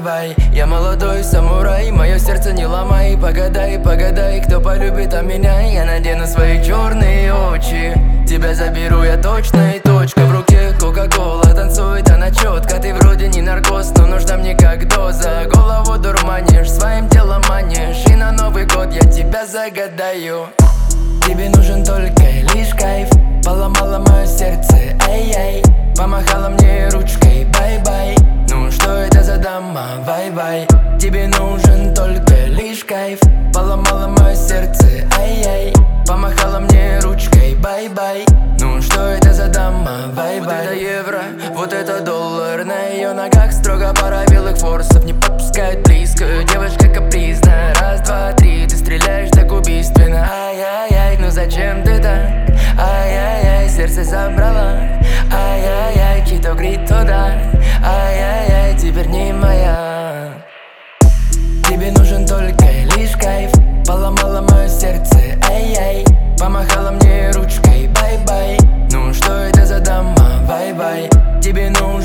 бай-бай. Я молодой самурай, мое сердце не ломай. Погадай, погадай, кто полюбит меня. Я надену свои черные очи, тебя заберу я точно, и точка. В руке кока-кола, танцует она четко. Ты вроде не наркоз, но нужна мне как доза. Голову дурманишь, своим телом манишь, и на Новый год я тебя загадаю. Тебе нужен только лишь кайф. Поломала мое сердце, ай-яй. Помахала мне ручкой, бай-бай. Ну что это за дама, бай-бай. Тебе нужен только лишь кайф. Поломала мое сердце, ай-яй. Помахала мне ручкой, бай-бай. Ну что это за дама, бай-бай. Вот это евро, вот это доллар. На ее ногах строго пара белых форсов. Не подпускают близко, девушка капризна. Раз, два, три, ты стреляешь так убийственно. Ай-яй-яй, ну зачем ты так? Ай-яй-яй, сердце забрала. Ай-яй-яй, чьи-то грит туда. Ай-яй-яй, теперь не моя. Тебе нужен только лишь кайф. Поломала мое сердце, ай-яй. Помахала мне ручкой, бай-бай. Ну что это за дама, бай-бай. Тебе нужен